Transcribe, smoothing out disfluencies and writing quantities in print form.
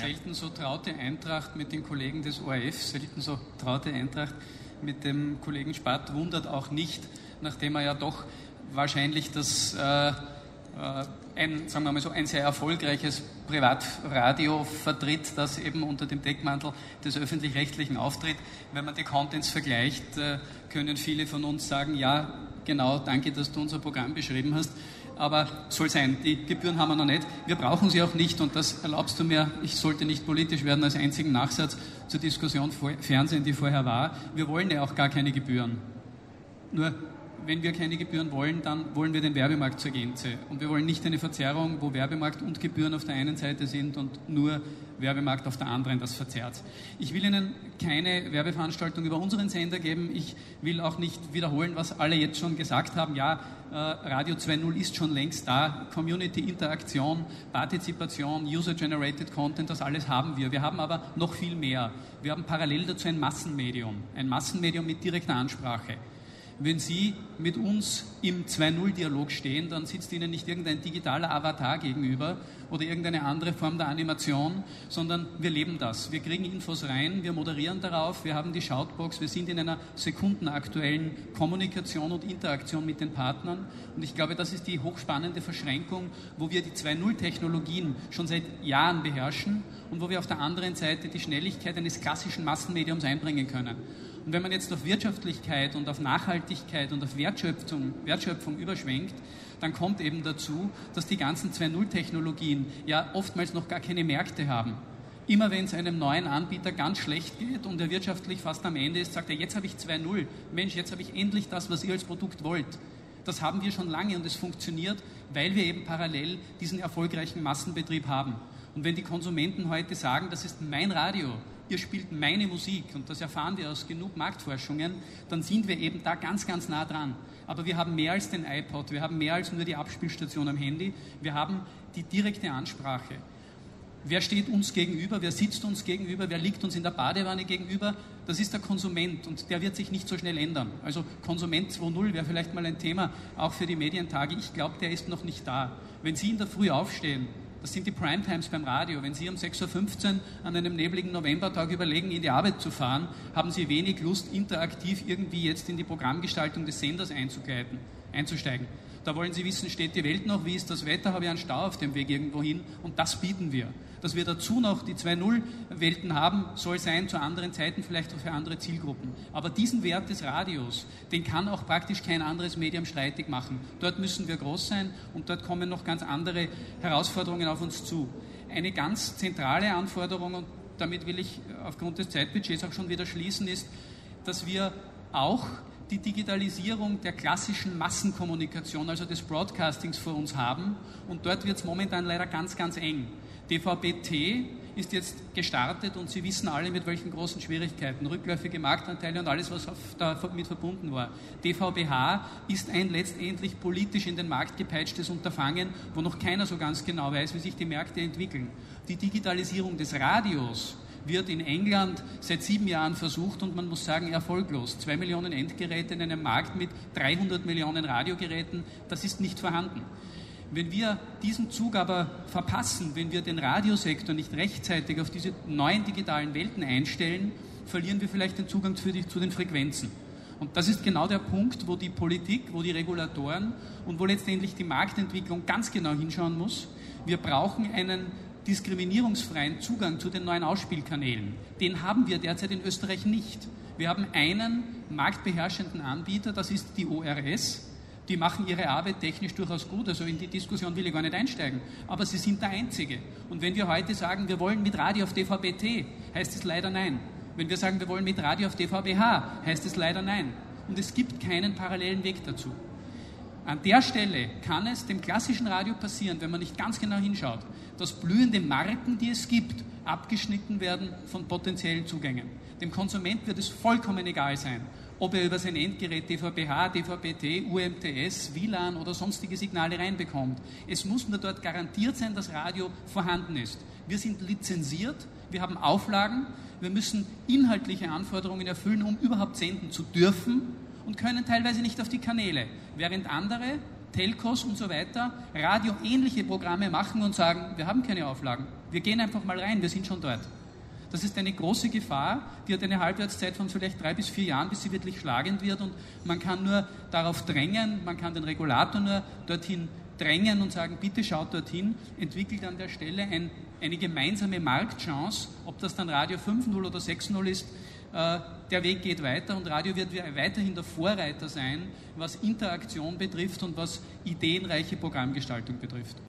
Selten so traute Eintracht mit den Kollegen des ORF, selten so traute Eintracht mit dem Kollegen Spatt, wundert auch nicht, nachdem er ja doch wahrscheinlich das sagen wir mal so, ein sehr erfolgreiches Privatradio vertritt, das eben unter dem Deckmantel des Öffentlich-Rechtlichen auftritt. Wenn man die Contents vergleicht, können viele von uns sagen, ja, genau, danke, dass du unser Programm beschrieben hast. Aber soll sein, die Gebühren haben wir noch nicht. Wir brauchen sie auch nicht und das erlaubst du mir, ich sollte nicht politisch werden, als einzigen Nachsatz zur Diskussion Fernsehen, die vorher war. Wir wollen ja auch gar keine Gebühren. Nur, wenn wir keine Gebühren wollen, dann wollen wir den Werbemarkt zur Gänze. Und wir wollen nicht eine Verzerrung, wo Werbemarkt und Gebühren auf der einen Seite sind und nur Werbemarkt auf der anderen, das verzerrt. Ich will Ihnen keine Werbeveranstaltung über unseren Sender geben. Ich will auch nicht wiederholen, was alle jetzt schon gesagt haben. Ja, Radio 2.0 ist schon längst da. Community, Interaktion, Partizipation, User-Generated Content, das alles haben wir. Wir haben aber noch viel mehr. Wir haben parallel dazu ein Massenmedium mit direkter Ansprache. Wenn Sie mit uns im 2.0-Dialog stehen, dann sitzt Ihnen nicht irgendein digitaler Avatar gegenüber oder irgendeine andere Form der Animation, sondern wir leben das. Wir kriegen Infos rein, wir moderieren darauf, wir haben die Shoutbox, wir sind in einer sekundenaktuellen Kommunikation und Interaktion mit den Partnern. Und ich glaube, das ist die hochspannende Verschränkung, wo wir die 2.0-Technologien schon seit Jahren beherrschen und wo wir auf der anderen Seite die Schnelligkeit eines klassischen Massenmediums einbringen können. Und wenn man jetzt auf Wirtschaftlichkeit und auf Nachhaltigkeit und auf Wertschöpfung überschwenkt, dann kommt eben dazu, dass die ganzen 2.0-Technologien ja oftmals noch gar keine Märkte haben. Immer wenn es einem neuen Anbieter ganz schlecht geht und er wirtschaftlich fast am Ende ist, sagt er, jetzt habe ich 2.0, Mensch, jetzt habe ich endlich das, was ihr als Produkt wollt. Das haben wir schon lange und es funktioniert, weil wir eben parallel diesen erfolgreichen Massenbetrieb haben. Und wenn die Konsumenten heute sagen, das ist mein Radio, ihr spielt meine Musik, und das erfahren wir aus genug Marktforschungen, dann sind wir eben da ganz, ganz nah dran. Aber wir haben mehr als den iPod, wir haben mehr als nur die Abspielstation am Handy, wir haben die direkte Ansprache. Wer steht uns gegenüber, wer sitzt uns gegenüber, wer liegt uns in der Badewanne gegenüber? Das ist der Konsument und der wird sich nicht so schnell ändern. Also Konsument 2.0 wäre vielleicht mal ein Thema, auch für die Medientage. Ich glaube, der ist noch nicht da. Wenn Sie in der Früh aufstehen, das sind die Primetimes beim Radio. Wenn Sie um 6.15 Uhr an einem nebligen Novembertag überlegen, in die Arbeit zu fahren, haben Sie wenig Lust, interaktiv irgendwie jetzt in die Programmgestaltung des Senders einzusteigen. Da wollen Sie wissen, steht die Welt noch, wie ist das Wetter, habe ich einen Stau auf dem Weg irgendwo hin, und das bieten wir. Dass wir dazu noch die 2.0-Welten haben, soll sein zu anderen Zeiten, vielleicht auch für andere Zielgruppen. Aber diesen Wert des Radios, den kann auch praktisch kein anderes Medium streitig machen. Dort müssen wir groß sein und dort kommen noch ganz andere Herausforderungen auf uns zu. Eine ganz zentrale Anforderung, und damit will ich aufgrund des Zeitbudgets auch schon wieder schließen, ist, dass wir auch die Digitalisierung der klassischen Massenkommunikation, also des Broadcastings, vor uns haben. Und dort wird es momentan leider ganz, ganz eng. DVB-T ist jetzt gestartet und Sie wissen alle, mit welchen großen Schwierigkeiten, rückläufige Marktanteile und alles, was damit verbunden war. DVB-H ist ein letztendlich politisch in den Markt gepeitschtes Unterfangen, wo noch keiner so ganz genau weiß, wie sich die Märkte entwickeln. Die Digitalisierung des Radios wird in England seit 7 Jahren versucht und man muss sagen, erfolglos. 2 Millionen Endgeräte in einem Markt mit 300 Millionen Radiogeräten, das ist nicht vorhanden. Wenn wir diesen Zug aber verpassen, wenn wir den Radiosektor nicht rechtzeitig auf diese neuen digitalen Welten einstellen, verlieren wir vielleicht den Zugang zu den Frequenzen. Und das ist genau der Punkt, wo die Politik, wo die Regulatoren und wo letztendlich die Marktentwicklung ganz genau hinschauen muss. Wir brauchen einen diskriminierungsfreien Zugang zu den neuen Ausspielkanälen. Den haben wir derzeit in Österreich nicht. Wir haben einen marktbeherrschenden Anbieter, das ist die ORS. Die machen ihre Arbeit technisch durchaus gut, also in die Diskussion will ich gar nicht einsteigen. Aber sie sind der Einzige. Und wenn wir heute sagen, wir wollen mit Radio auf DVB-T, heißt es leider nein. Wenn wir sagen, wir wollen mit Radio auf DVB-H, heißt es leider nein. Und es gibt keinen parallelen Weg dazu. An der Stelle kann es dem klassischen Radio passieren, wenn man nicht ganz genau hinschaut, dass blühende Marken, die es gibt, abgeschnitten werden von potenziellen Zugängen. Dem Konsument wird es vollkommen egal sein, ob er über sein Endgerät DVB-H, DVB-T, UMTS, WLAN oder sonstige Signale reinbekommt. Es muss nur dort garantiert sein, dass Radio vorhanden ist. Wir sind lizenziert, wir haben Auflagen, wir müssen inhaltliche Anforderungen erfüllen, um überhaupt senden zu dürfen und können teilweise nicht auf die Kanäle, während andere Telcos und so weiter radioähnliche Programme machen und sagen, wir haben keine Auflagen, wir gehen einfach mal rein, wir sind schon dort. Das ist eine große Gefahr, die hat eine Halbwertszeit von vielleicht 3 bis 4 Jahren, bis sie wirklich schlagend wird, und man kann nur darauf drängen, man kann den Regulator nur dorthin drängen und sagen, bitte schaut dorthin, entwickelt an der Stelle eine gemeinsame Marktchance, ob das dann Radio 5.0 oder 6.0 ist. Der Weg geht weiter und Radio wird weiterhin der Vorreiter sein, was Interaktion betrifft und was ideenreiche Programmgestaltung betrifft.